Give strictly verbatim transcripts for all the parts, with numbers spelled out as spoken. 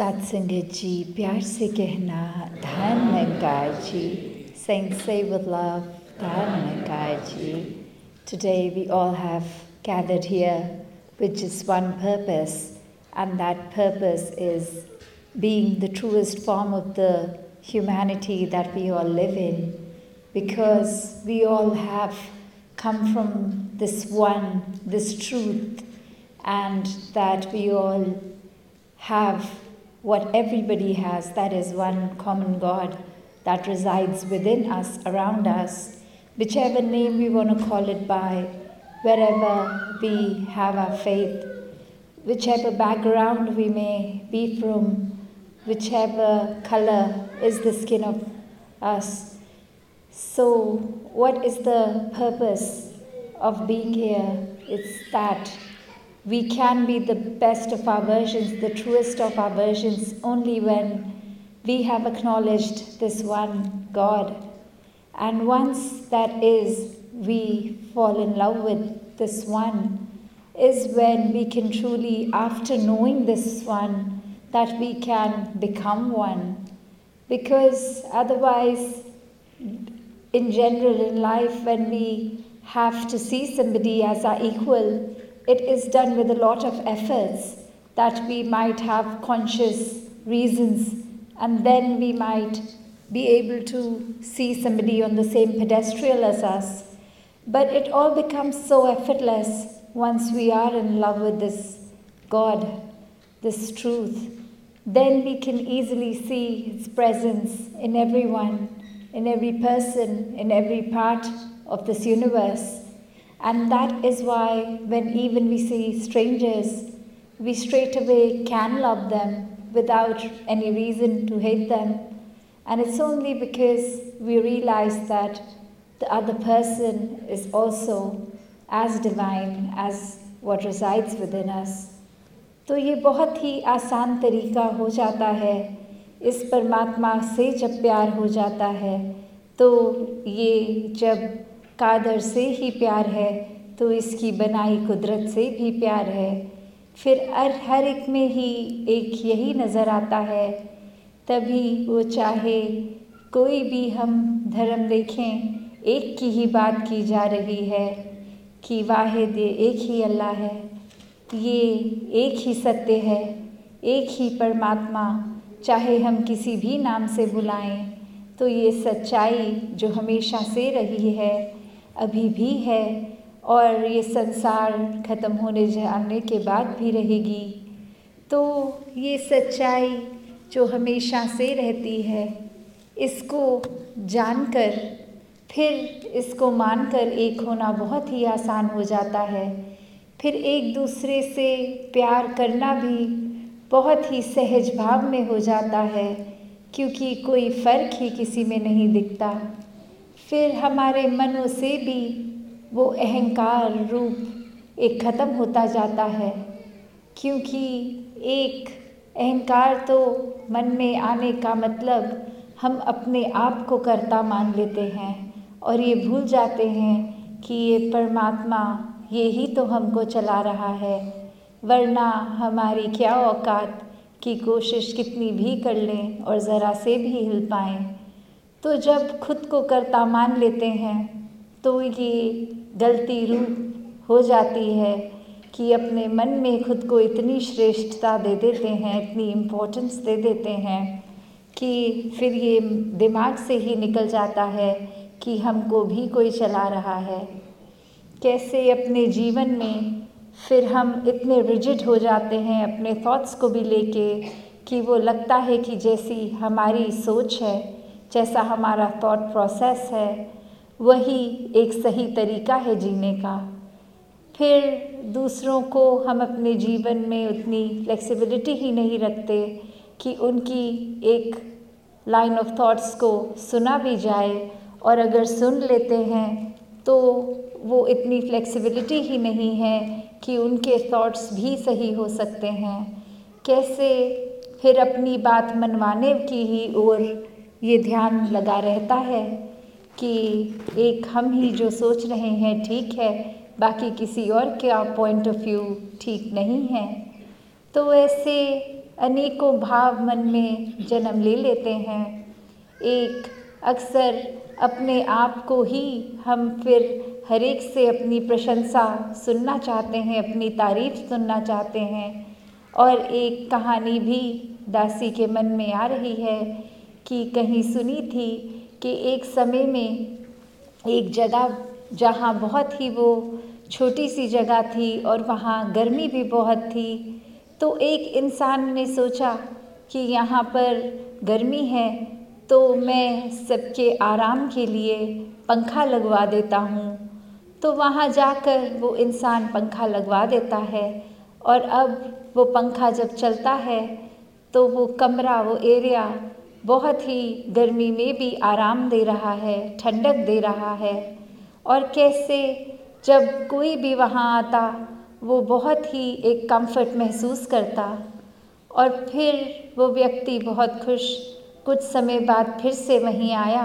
Satsangat ji, प्यार से कहना धन Nankar ji, saying say with love, धन Nankar ji. Today we all have gathered here with just one purpose, and that purpose is being the truest form of the humanity that we all live in, because we all have come from this one, this truth, and that we all have what everybody has, that is one common God that resides within us, around us, whichever name we want to call it by, wherever we have our faith, whichever background we may be from, whichever color is the skin of us. So, what is the purpose of being here? It's that we can be the best of our versions, the truest of our versions, only when we have acknowledged this one God. And once that is, we fall in love with this one, is when we can truly, after knowing this one, that we can become one. Because otherwise, in general in life, when we have to see somebody as our equal, it is done with a lot of efforts that we might have conscious reasons, and then we might be able to see somebody on the same pedestal as us. But it all becomes so effortless once we are in love with this God, this truth. Then we can easily see its presence in everyone, in every person, in every part of this universe. And that is why when even we see strangers, we straight away can love them without any reason to hate them. And it's only because we realize that the other person is also as divine as what resides within us. तो ये बहुत ही आसान तरीका हो जाता है, इस परमात्मा से जब प्यार हो जाता है, तो ये जब कादर से ही प्यार है, तो इसकी बनाई कुदरत से भी प्यार है। फिर हर हर एक में ही एक यही नज़र आता है, तभी वो चाहे कोई भी हम धर्म देखें, एक की ही बात की जा रही है कि वाहिद एक ही अल्लाह है, ये एक ही सत्य है, एक ही परमात्मा, चाहे हम किसी भी नाम से बुलाएं, तो ये सच्चाई जो हमेशा से रही है, अभी भी है, और ये संसार ख़त्म होने जाने के बाद भी रहेगी। तो ये सच्चाई जो हमेशा से रहती है, इसको जानकर फिर इसको मानकर एक होना बहुत ही आसान हो जाता है। फिर एक दूसरे से प्यार करना भी बहुत ही सहज भाव में हो जाता है, क्योंकि कोई फ़र्क ही किसी में नहीं दिखता। फिर हमारे मनों से भी वो अहंकार रूप एक ख़त्म होता जाता है, क्योंकि एक अहंकार तो मन में आने का मतलब हम अपने आप को कर्ता मान लेते हैं और ये भूल जाते हैं कि ये परमात्मा ये ही तो हमको चला रहा है, वरना हमारी क्या औकात कि कोशिश कितनी भी कर लें और ज़रा से भी हिल पाएँ। तो जब खुद को कर्ता मान लेते हैं तो ये गलती रूप हो जाती है कि अपने मन में खुद को इतनी श्रेष्ठता दे देते हैं, इतनी इम्पोर्टेंस दे देते हैं कि फिर ये दिमाग से ही निकल जाता है कि हमको भी कोई चला रहा है। कैसे अपने जीवन में फिर हम इतने रिजिड हो जाते हैं अपने थॉट्स को भी लेके कि वो लगता है कि जैसी हमारी सोच है, जैसा हमारा थॉट प्रोसेस है, वही एक सही तरीका है जीने का। फिर दूसरों को हम अपने जीवन में उतनी फ्लेक्सिबिलिटी ही नहीं रखते कि उनकी एक लाइन ऑफ थॉट्स को सुना भी जाए, और अगर सुन लेते हैं तो वो इतनी फ्लेक्सिबिलिटी ही नहीं है कि उनके थॉट्स भी सही हो सकते हैं। कैसे फिर अपनी बात मनवाने की ही ओर ये ध्यान लगा रहता है कि एक हम ही जो सोच रहे हैं ठीक है, बाकी किसी और का पॉइंट ऑफ व्यू ठीक नहीं है। तो ऐसे अनेकों भाव मन में जन्म ले लेते हैं। एक अक्सर अपने आप को ही हम फिर हर एक से अपनी प्रशंसा सुनना चाहते हैं, अपनी तारीफ सुनना चाहते हैं। और एक कहानी भी दासी के मन में आ रही है कि कहीं सुनी थी कि एक समय में एक जगह जहाँ बहुत ही वो छोटी सी जगह थी और वहाँ गर्मी भी बहुत थी, तो एक इंसान ने सोचा कि यहाँ पर गर्मी है तो मैं सबके आराम के लिए पंखा लगवा देता हूँ। तो वहाँ जाकर वो इंसान पंखा लगवा देता है और अब वो पंखा जब चलता है तो वो कमरा, वो एरिया बहुत ही गर्मी में भी आराम दे रहा है, ठंडक दे रहा है। और कैसे जब कोई भी वहाँ आता वो बहुत ही एक कंफर्ट महसूस करता और फिर वो व्यक्ति बहुत खुश कुछ समय बाद फिर से वहीं आया।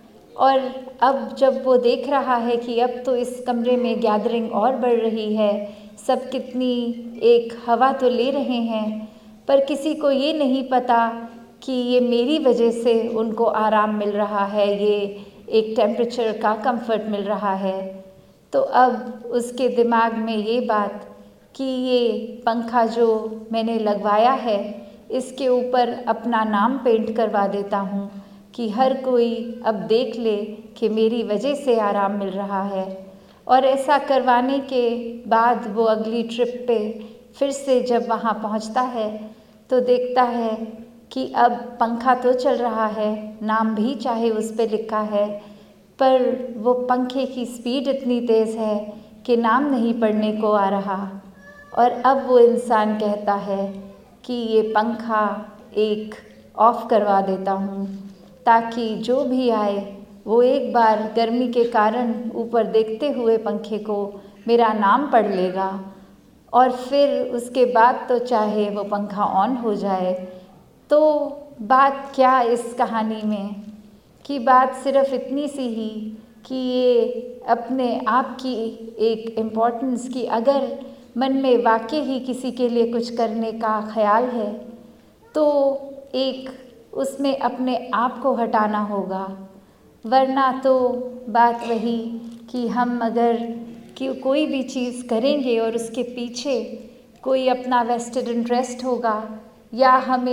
और अब जब वो देख रहा है कि अब तो इस कमरे में गैदरिंग और बढ़ रही है, सब कितनी एक हवा तो ले रहे हैं, पर किसी को ये नहीं पता कि ये मेरी वजह से उनको आराम मिल रहा है, ये एक टेम्परेचर का कंफर्ट मिल रहा है। तो अब उसके दिमाग में ये बात कि ये पंखा जो मैंने लगवाया है इसके ऊपर अपना नाम पेंट करवा देता हूँ कि हर कोई अब देख ले कि मेरी वजह से आराम मिल रहा है। और ऐसा करवाने के बाद वो अगली ट्रिप पे फिर से जब वहाँ पहुँचता है तो देखता है कि अब पंखा तो चल रहा है, नाम भी चाहे उस पे लिखा है, पर वो पंखे की स्पीड इतनी तेज़ है कि नाम नहीं पढ़ने को आ रहा। और अब वो इंसान कहता है कि ये पंखा एक ऑफ करवा देता हूँ ताकि जो भी आए वो एक बार गर्मी के कारण ऊपर देखते हुए पंखे को मेरा नाम पढ़ लेगा और फिर उसके बाद तो चाहे वो पंखा ऑन हो जाए। तो बात क्या इस कहानी में कि बात सिर्फ़ इतनी सी ही कि ये अपने आप की एक इम्पोर्टेंस की अगर मन में वाकई ही किसी के लिए कुछ करने का ख्याल है तो एक उसमें अपने आप को हटाना होगा, वरना तो बात वही कि हम अगर कि कोई भी चीज़ करेंगे और उसके पीछे कोई अपना वेस्टेड इंटरेस्ट होगा या हमें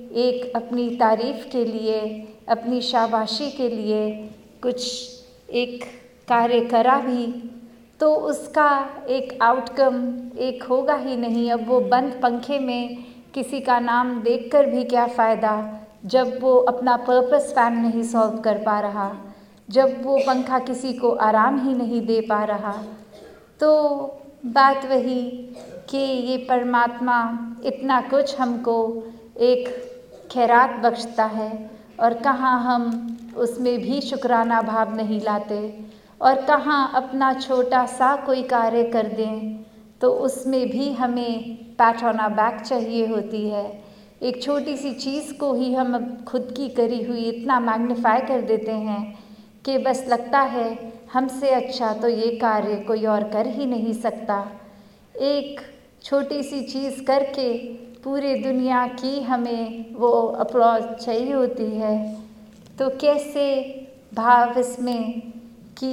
एक अपनी तारीफ़ के लिए, अपनी शाबाशी के लिए कुछ एक कार्य करा भी तो उसका एक आउटकम एक होगा ही नहीं। अब वो बंद पंखे में किसी का नाम देखकर भी क्या फ़ायदा जब वो अपना पर्पस फैन नहीं सॉल्व कर पा रहा, जब वो पंखा किसी को आराम ही नहीं दे पा रहा। तो बात वही कि ये परमात्मा इतना कुछ हमको एक खैरात बख्शता है और कहाँ हम उसमें भी शुक्राना भाव नहीं लाते और कहाँ अपना छोटा सा कोई कार्य कर दें तो उसमें भी हमें पैट ऑन आवर बैक चाहिए होती है। एक छोटी सी चीज़ को ही हम खुद की करी हुई इतना मैग्नीफाई कर देते हैं कि बस लगता है हमसे अच्छा तो ये कार्य कोई और कर ही नहीं सकता। एक छोटी सी चीज़ करके पूरी दुनिया की हमें वो अप्लॉज चाहिए होती है। तो कैसे भाव इसमें कि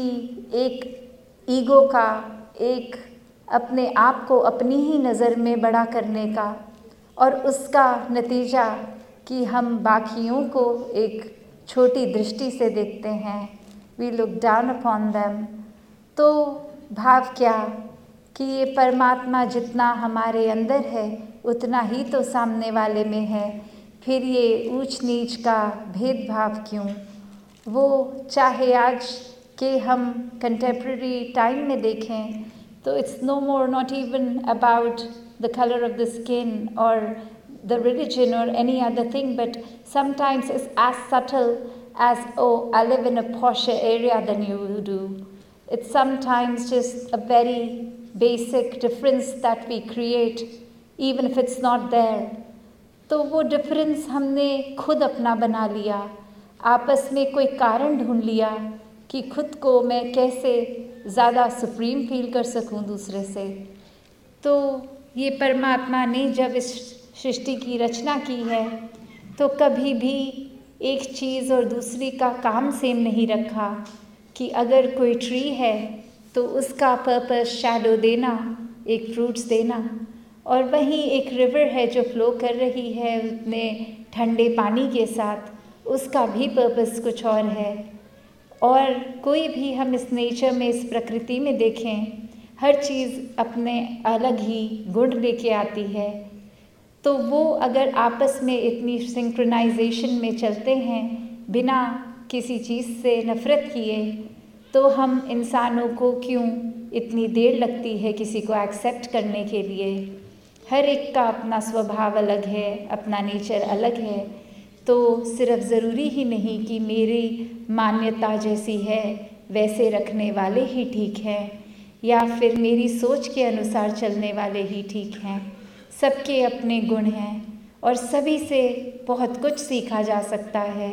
एक ईगो का, एक अपने आप को अपनी ही नज़र में बड़ा करने का और उसका नतीजा कि हम बाकियों को एक छोटी दृष्टि से देखते हैं, we look down upon them. तो भाव क्या कि ये परमात्मा जितना हमारे अंदर है उतना ही तो सामने वाले में है, फिर ये ऊंच नीच का भेदभाव क्यों। वो चाहे आज के हम कंटेम्प्रेरी टाइम में देखें तो it's no more not even about the colour of the skin और the religion or any other thing, but sometimes it's as subtle as, oh, I live in a posher area than you do. It's sometimes just a very basic difference that we create, even if it's not there. तो वो difference हमने खुद अपना बना लिया, आपस में कोई कारण ढूंढ लिया कि खुद को मैं कैसे ज़्यादा सुप्रीम फील कर सकूं दूसरे से। तो ये परमात्मा ने जब इस सृष्टि की रचना की है, तो कभी भी एक चीज़ और दूसरी का काम सेम नहीं रखा कि अगर कोई ट्री है तो उसका पर्पस शैडो देना, एक फ्रूट्स देना, और वहीं एक रिवर है जो फ्लो कर रही है अपने ठंडे पानी के साथ, उसका भी पर्पस कुछ और है। और कोई भी हम इस नेचर में, इस प्रकृति में देखें, हर चीज़ अपने अलग ही गुण लेके आती है। तो वो अगर आपस में इतनी सिंक्रोनाइजेशन में चलते हैं बिना किसी चीज़ से नफ़रत किए, तो हम इंसानों को क्यों इतनी देर लगती है किसी को एक्सेप्ट करने के लिए। हर एक का अपना स्वभाव अलग है, अपना नेचर अलग है। तो सिर्फ ज़रूरी ही नहीं कि मेरी मान्यता जैसी है वैसे रखने वाले ही ठीक हैं, या फिर मेरी सोच के अनुसार चलने वाले ही ठीक हैं। सबके अपने गुण हैं और सभी से बहुत कुछ सीखा जा सकता है।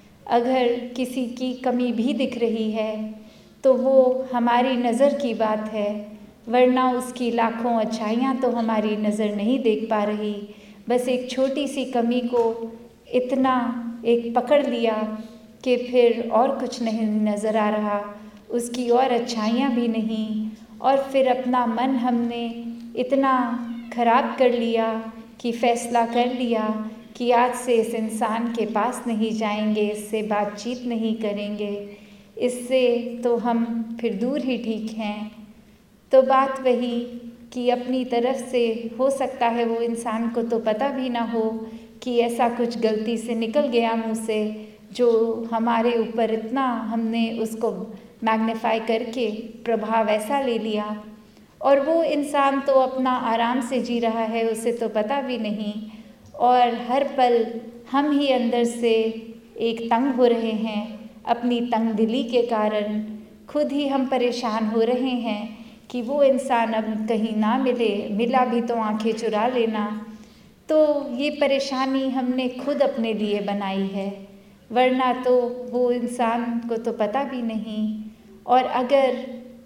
अगर किसी की कमी भी दिख रही है तो वो हमारी नज़र की बात है, वरना उसकी लाखों अच्छाइयाँ तो हमारी नज़र नहीं देख पा रही। बस एक छोटी सी कमी को इतना एक पकड़ लिया कि फिर और कुछ नहीं नज़र आ रहा, उसकी और अच्छाइयाँ भी नहीं, और फिर अपना मन हमने इतना खराब कर लिया कि फ़ैसला कर लिया कि आज से इस इंसान के पास नहीं जाएंगे, इससे बातचीत नहीं करेंगे, इससे तो हम फिर दूर ही ठीक हैं। तो बात वही कि अपनी तरफ से हो सकता है वो इंसान को तो पता भी ना हो कि ऐसा कुछ गलती से निकल गया मुँह से, जो हमारे ऊपर इतना हमने उसको मैग्नीफाई करके प्रभाव ऐसा ले लिया, और वो इंसान तो अपना आराम से जी रहा है, उसे तो पता भी नहीं। और हर पल हम ही अंदर से एक तंग हो रहे हैं, अपनी तंग दिली के कारण खुद ही हम परेशान हो रहे हैं कि वो इंसान अब कहीं ना मिले, मिला भी तो आंखें चुरा लेना। तो ये परेशानी हमने खुद अपने लिए बनाई है, वरना तो वो इंसान को तो पता भी नहीं। और अगर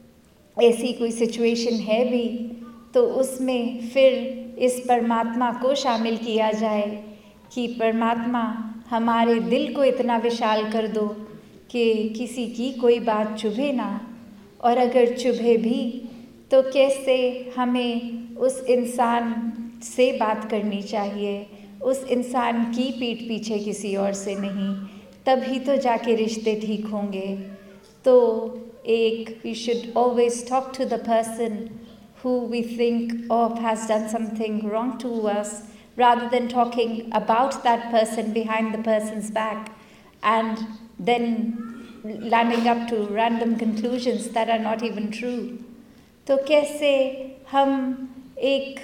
ऐसी कोई सिचुएशन है भी तो उसमें फिर इस परमात्मा को शामिल किया जाए कि परमात्मा हमारे दिल को इतना विशाल कर दो कि किसी की कोई बात चुभे ना, और अगर चुभे भी तो कैसे हमें उस इंसान से बात करनी चाहिए, उस इंसान की पीठ पीछे किसी और से नहीं, तभी तो जाके रिश्ते ठीक होंगे। तो एक we should always talk to the person who we think of has done something wrong to us, rather than talking about that person behind the person's back and then landing up to random conclusions that are not even true. तो कैसे हम एक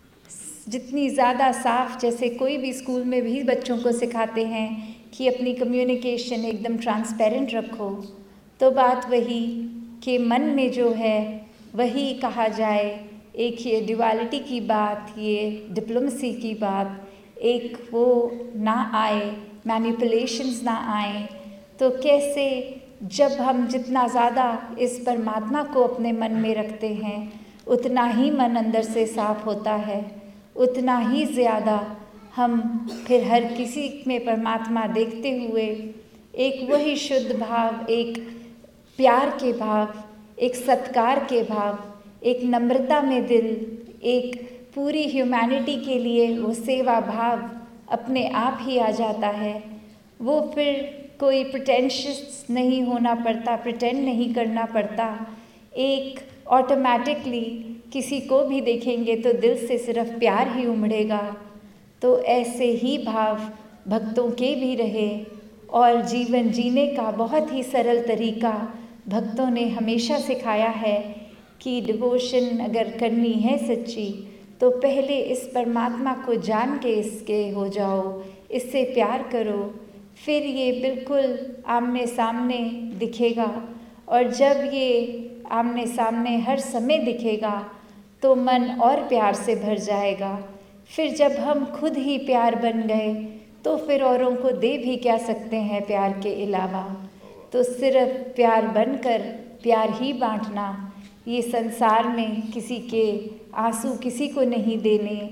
जितनी ज़्यादा साफ, जैसे कोई भी स्कूल में भी बच्चों को सिखाते हैं कि अपनी कम्युनिकेशन एकदम ट्रांसपेरेंट रखो, तो बात वही कि मन में जो है वही कहा जाए। एक ये ड्युअलिटी की बात, ये डिप्लोमेसी की बात, एक वो ना आए, मैनिपुलेशंस ना आए। तो कैसे जब हम जितना ज़्यादा इस परमात्मा को अपने मन में रखते हैं, उतना ही मन अंदर से साफ होता है, उतना ही ज़्यादा हम फिर हर किसी में परमात्मा देखते हुए एक वही शुद्ध भाव, एक प्यार के भाव, एक सत्कार के भाव, एक नम्रता में दिल, एक पूरी ह्यूमैनिटी के लिए वो सेवा भाव अपने आप ही आ जाता है। वो फिर कोई प्रिटेंशियस नहीं होना पड़ता, प्रिटेंड नहीं करना पड़ता। एक ऑटोमेटिकली किसी को भी देखेंगे तो दिल से सिर्फ प्यार ही उमड़ेगा। तो ऐसे ही भाव भक्तों के भी रहे, और जीवन जीने का बहुत ही सरल तरीका भक्तों ने हमेशा सिखाया है कि डिवोशन अगर करनी है सच्ची, तो पहले इस परमात्मा को जान के इसके हो जाओ, इससे प्यार करो, फिर ये बिल्कुल आमने सामने दिखेगा। और जब ये आमने सामने हर समय दिखेगा तो मन और प्यार से भर जाएगा। फिर जब हम खुद ही प्यार बन गए तो फिर औरों को दे भी क्या सकते हैं प्यार के अलावा। तो सिर्फ प्यार बनकर प्यार ही बांटना, ये संसार में किसी के आंसू किसी को नहीं देने,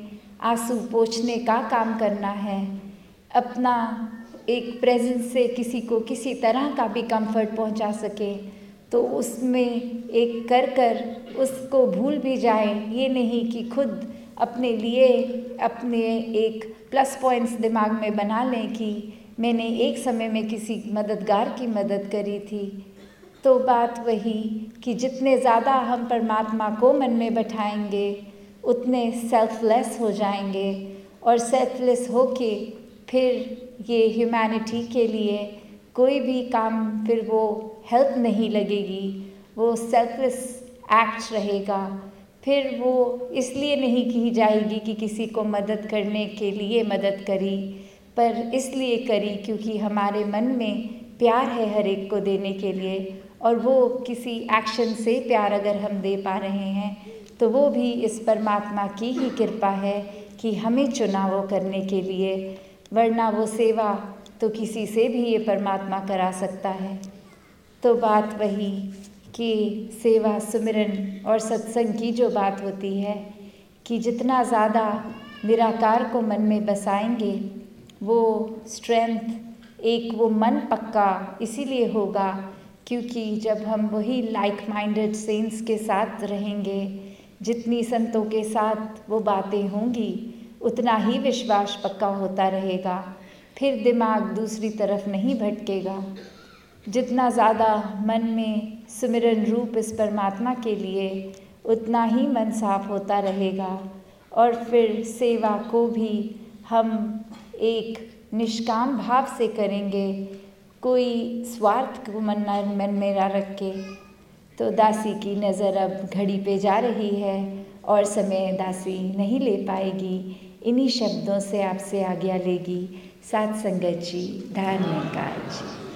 आंसू पोंछने का काम करना है, अपना एक प्रेजेंस से किसी को किसी तरह का भी कंफर्ट पहुंचा सके, तो उसमें एक कर कर उसको भूल भी जाए। ये नहीं कि खुद अपने लिए अपने एक प्लस पॉइंट्स दिमाग में बना लें कि मैंने एक समय में किसी मददगार की मदद करी थी। तो बात वही कि जितने ज़्यादा हम परमात्मा को मन में बैठाएंगे उतने सेल्फलेस हो जाएंगे, और सेल्फलेस होके फिर ये ह्यूमैनिटी के लिए कोई भी काम फिर वो हेल्प नहीं लगेगी, वो सेल्फलेस एक्ट रहेगा। फिर वो इसलिए नहीं की जाएगी कि किसी को मदद करने के लिए मदद करी, पर इसलिए करी क्योंकि हमारे मन में प्यार है हर एक को देने के लिए, और वो किसी एक्शन से प्यार अगर हम दे पा रहे हैं तो वो भी इस परमात्मा की ही कृपा है कि हमें चुना वो करने के लिए, वरना वो सेवा तो किसी से भी ये परमात्मा करा सकता है। तो बात वही कि सेवा, सुमिरन और सत्संग की जो बात होती है कि जितना ज़्यादा निराकार को मन में बसाएंगे वो स्ट्रेंथ, एक वो मन पक्का इसीलिए होगा क्योंकि जब हम वही लाइक माइंडेड सेंट्स के साथ रहेंगे, जितनी संतों के साथ वो बातें होंगी उतना ही विश्वास पक्का होता रहेगा, फिर दिमाग दूसरी तरफ नहीं भटकेगा। जितना ज़्यादा मन में सुमिरन रूप इस परमात्मा के लिए, उतना ही मन साफ होता रहेगा, और फिर सेवा को भी हम एक निष्काम भाव से करेंगे, कोई स्वार्थ को मन मन में ना रख के। तो दासी की नज़र अब घड़ी पे जा रही है और समय दासी नहीं ले पाएगी। इन्हीं शब्दों से आपसे आज्ञा लेगी साथ संगत जी, धर्म निकाय जी।